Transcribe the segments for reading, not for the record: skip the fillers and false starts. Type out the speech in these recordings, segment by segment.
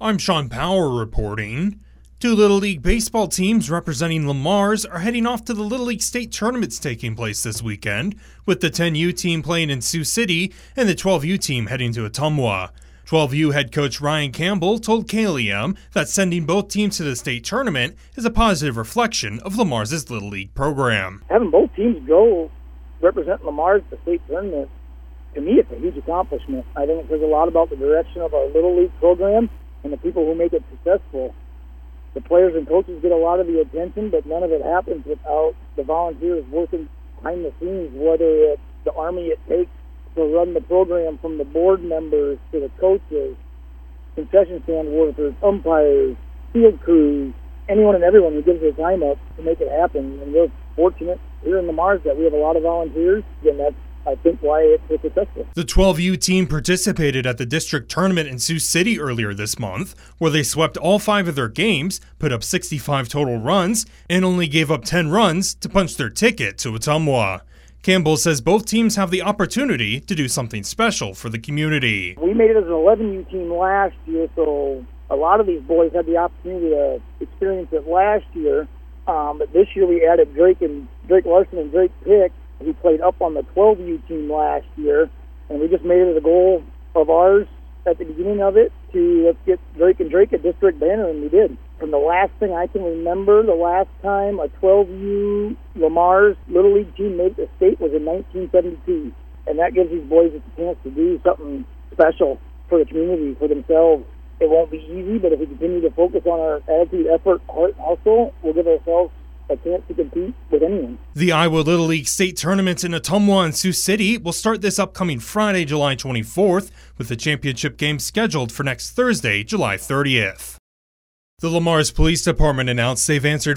I'm Sean Power reporting. Two Little League baseball teams representing Le Mars are heading off to the Little League state tournaments taking place this weekend, with the 10U team playing in Sioux City and the 12U team heading to Ottumwa. 12U head coach Ryan Campbell told KLEM that sending both teams to the state tournament is a positive reflection of Le Mars' Little League program. Having both teams go represent Le Mars at the state tournament, to me, it's a huge accomplishment. I think it says a lot about the direction of our Little League program and the people who make it successful. The players and coaches get a lot of the attention, but none of it happens without the volunteers working behind the scenes, whether it's the army it takes to run the program, from the board members to the coaches, concession stand workers, umpires, field crews, anyone and everyone who gives their time up to make it happen. And we're fortunate here in Le Mars that we have a lot of volunteers, and that's, I think, why it's so successful. The 12U team participated at the district tournament in Sioux City earlier this month, where they swept all 5 of their games, put up 65 total runs, and only gave up 10 runs to punch their ticket to Ottumwa. Campbell says both teams have the opportunity to do something special for the community. We made it as an 11U team last year, so a lot of these boys had the opportunity to experience it last year. But this year we added Drake Larson and Drake Pick, who played up on the 12U team last year, and we just made it a goal of ours at the beginning of it to let's get Drake and Drake a district banner, and we did. From the last thing I can remember, the last time a 12U Le Mars Little League team made the state was in 1972, and that gives these boys a chance to do something special for the community, for themselves. It won't be easy, but if we continue to focus on our attitude, effort, heart, and hustle, we'll give ourselves a chance to compete with anyone. The Iowa Little League state tournament in Ottumwa and Sioux City will start this upcoming Friday, July 24th, with the championship game scheduled for next Thursday, July 30th. The Le Mars Police Department announced they've answered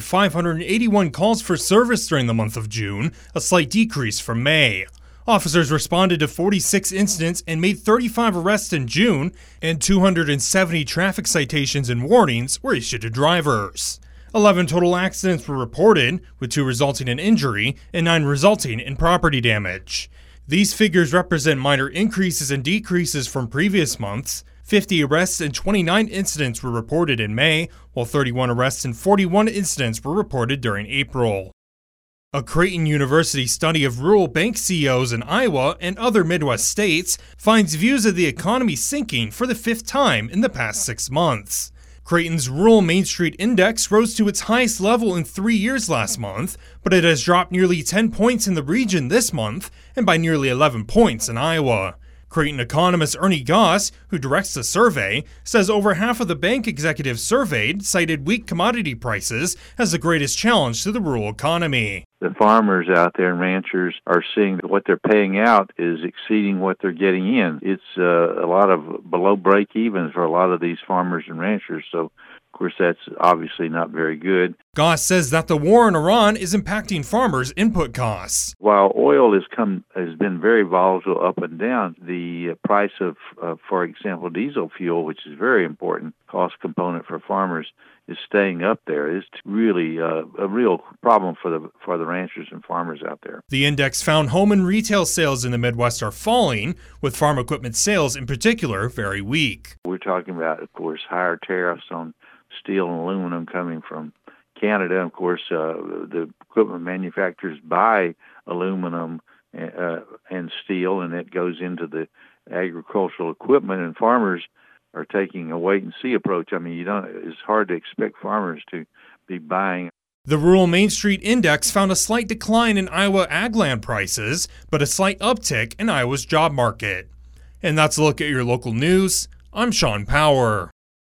581 calls for service during the month of June, a slight decrease from May. Officers responded to 46 incidents and made 35 arrests in June, and 270 traffic citations and warnings were issued to drivers. 11 total accidents were reported, with 2 resulting in injury and 9 resulting in property damage. These figures represent minor increases and decreases from previous months. 50 arrests and 29 incidents were reported in May, while 31 arrests and 41 incidents were reported during April. A Creighton University study of rural bank CEOs in Iowa and other Midwest states finds views of the economy sinking for the 5th time in the past 6 months. Creighton's Rural Main Street Index rose to its highest level in 3 years last month, but it has dropped nearly 10 points in the region this month and by nearly 11 points in Iowa. Creighton economist Ernie Goss, who directs the survey, says over half of the bank executives surveyed cited weak commodity prices as the greatest challenge to the rural economy. The farmers out there and ranchers are seeing that what they're paying out is exceeding what they're getting in. It's a lot of below break evens for a lot of these farmers and ranchers, so of course that's obviously not very good. Goss says that the war in Iran is impacting farmers' input costs. While oil has been very volatile up and down, the price of, for example, diesel fuel, which is a very important cost component for farmers, is staying up there. It's really a real problem for the ranchers and farmers out there. The index found home and retail sales in the Midwest are falling, with farm equipment sales in particular very weak. We're talking about, of course, higher tariffs on steel and aluminum coming from Canada. Of course, the equipment manufacturers buy aluminum and steel, and it goes into the agricultural equipment, and farmers are taking a wait-and-see approach. I mean, it's hard to expect farmers to be buying. The Rural Main Street Index found a slight decline in Iowa ag land prices, but a slight uptick in Iowa's job market. And that's a look at your local news. I'm Sean Power.